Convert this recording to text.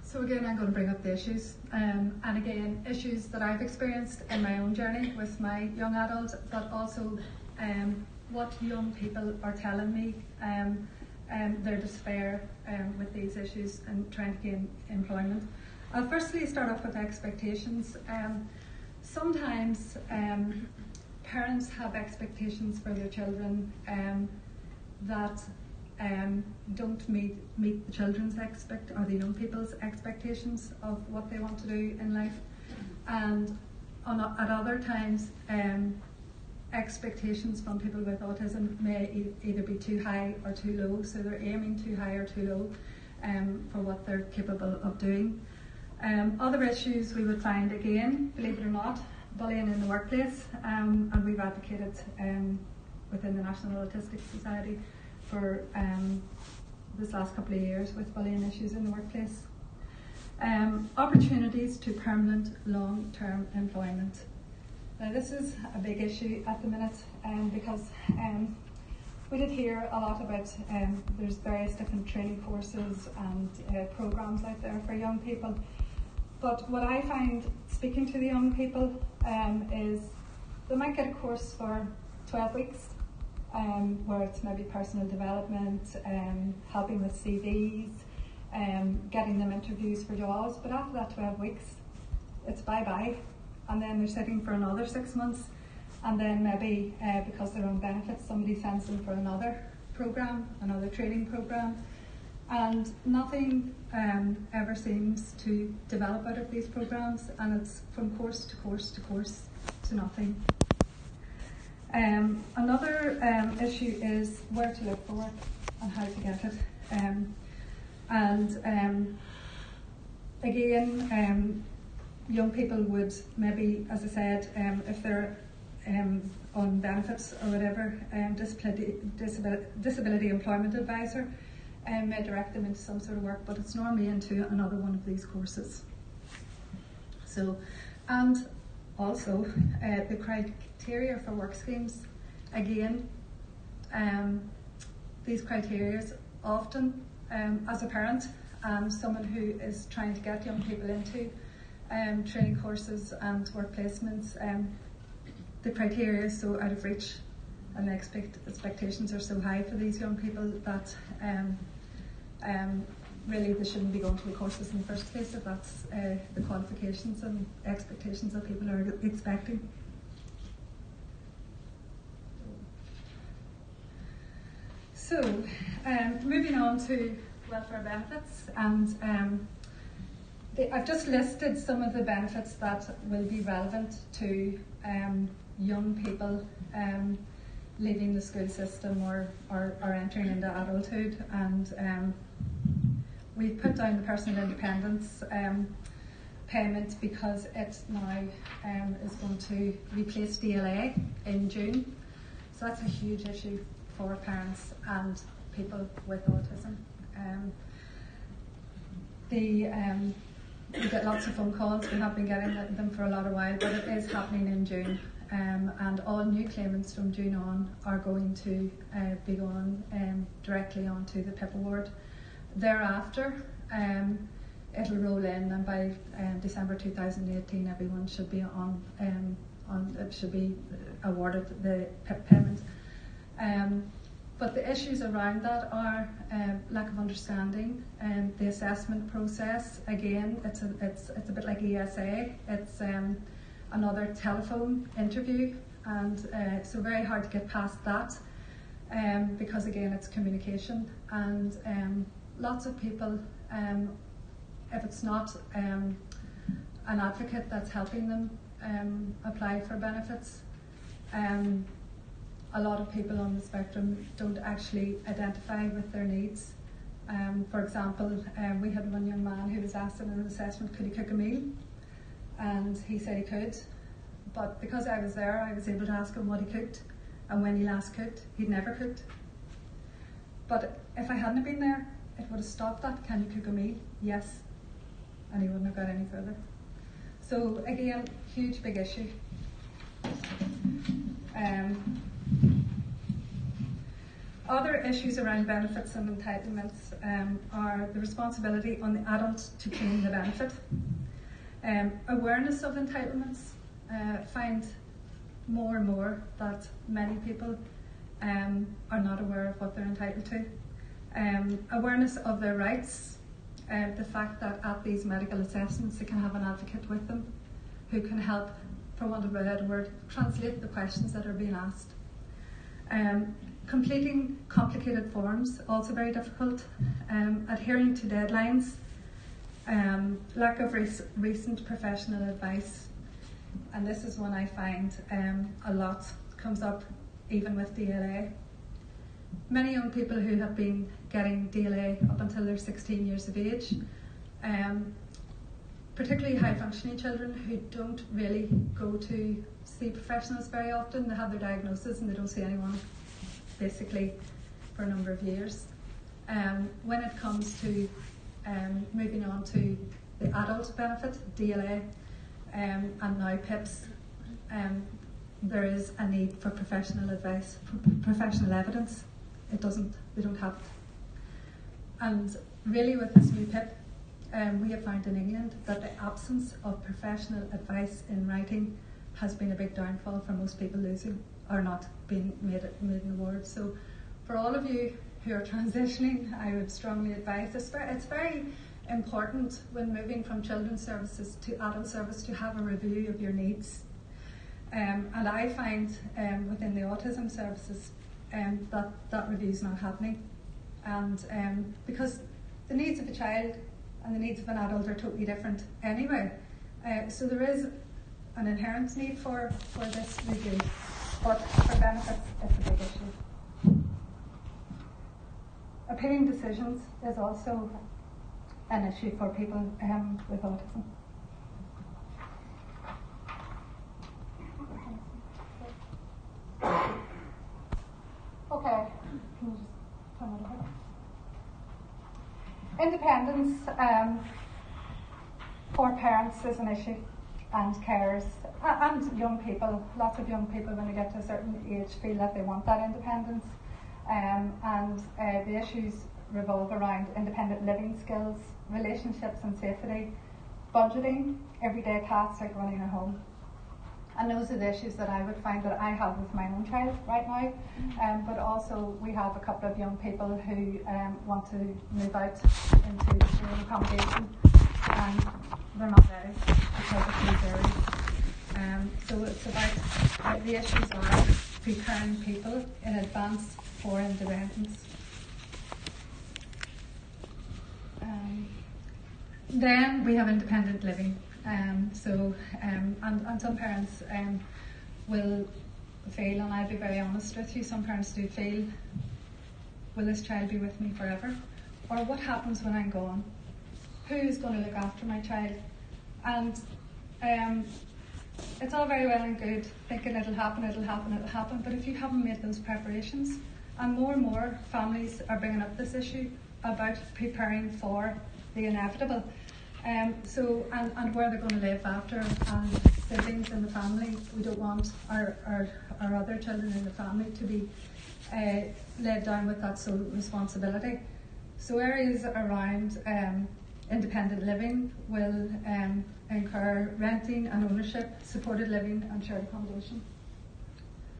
So again, I'm going to bring up the issues, and again, issues that I've experienced in my own journey with my young adults, but also what young people are telling me, their despair with these issues and trying to gain employment. I'll firstly start off with expectations. Sometimes parents have expectations for their children that don't meet the children's or the young people's expectations of what they want to do in life, and at other times expectations from people with autism may either be too high or too low, so they're aiming too high or too low for what they're capable of doing. Other issues we would find, again, believe it or not, bullying in the workplace, and we've advocated within the National Autistic Society for this last couple of years with bullying issues in the workplace. Opportunities to permanent long-term employment. Now this is a big issue at the minute because we did hear a lot about there's various different training courses and programs out there for young people. But what I find speaking to the young people is they might get a course for 12 weeks where it's maybe personal development, helping with CVs, getting them interviews for jobs, but after that 12 weeks it's bye-bye, and then they're sitting for another 6 months, and then maybe because they're on benefits somebody sends them for another program, another training program, and nothing ever seems to develop out of these programs, and it's from course to course to course to nothing. Another issue is where to look for work and how to get it. Again, young people would maybe, as I said, if they're on benefits or whatever, disability employment advisor may direct them into some sort of work, but it's normally into another one of these courses. So, and also the criteria for work schemes, again, these criteria often, as a parent and someone who is trying to get young people into training courses and work placements, the criteria is so out of reach and the expectations are so high for these young people that really they shouldn't be going to the courses in the first place if that's the qualifications and expectations that people are expecting. So, moving on to welfare benefits, and I've just listed some of the benefits that will be relevant to young people leaving the school system or entering into adulthood, and we've put down the personal independence payment because it now is going to replace DLA in June, so that's a huge issue for parents and people with autism. We get lots of phone calls. We have been getting them for a lot of while, but it is happening in June, and all new claimants from June on are going to be going directly onto the PIP award. Thereafter, it'll roll in, and by December 2018, everyone should be should be awarded the PIP payment. But the issues around that are lack of understanding, and the assessment process. Again, it's a bit like ESA. It's another telephone interview, and so very hard to get past that because again it's communication, and lots of people, if it's not an advocate that's helping them apply for benefits, a lot of people on the spectrum don't actually identify with their needs. For example, we had one young man who was asked in an assessment, could he cook a meal? And he said he could, but because I was there, I was able to ask him what he cooked and when he last cooked. He'd never cooked. But if I hadn't been there, it would have stopped that. Can you cook a meal? Yes. And he wouldn't have got any further. So again, huge big issue. Other issues around benefits and entitlements are the responsibility on the adult to claim the benefit. Awareness of entitlements. Find more and more that many people are not aware of what they're entitled to. Awareness of their rights. The fact that at these medical assessments they can have an advocate with them who can help, for want of a better word, translate the questions that are being asked. Completing complicated forms, also very difficult. Adhering to deadlines. Lack of recent professional advice. And this is one I find a lot comes up even with DLA. Many young people who have been getting DLA up until they're 16 years of age, particularly high functioning children who don't really go to see professionals very often. They have their diagnosis and they don't see anyone basically for a number of years. When it comes to moving on to the adult benefit, DLA, and now PIPs, there is a need for professional advice, professional evidence. They don't have it. And really with this new PIP, we have found in England that the absence of professional advice in writing has been a big downfall for most people losing or not being made an award. So for all of you who are transitioning, I would strongly advise this. It's very important when moving from children's services to adult service to have a review of your needs. And I find within the autism services that review is not happening. And because the needs of a child and the needs of an adult are totally different anyway. So there is an inherent need for this review, but for benefits, it's a big issue. Appealing decisions is also an issue for people with autism. Okay, can you just turn it over? Independence for parents is an issue, and carers, and young people. Lots of young people, when they get to a certain age, feel that they want that independence. The issues revolve around independent living skills, relationships and safety, budgeting, everyday tasks like running a home. And those are the issues that I would find that I have with my own child right now. But also we have a couple of young people who want to move out into sharing accommodation, and they're not ready because it's too early. So it's about the issues are preparing people in advance for independence. Then we have independent living. And some parents will feel, and I'll be very honest with you, some parents do feel, will this child be with me forever? Or what happens when I'm gone? Who is going to look after my child? And it's all very well and good thinking it'll happen, but if you haven't made those preparations, and more families are bringing up this issue about preparing for the inevitable. And where they're going to live after, and siblings in the family. We don't want our other children in the family to be laid down with that sole responsibility. So areas around independent living will incur renting and ownership, supported living and shared accommodation.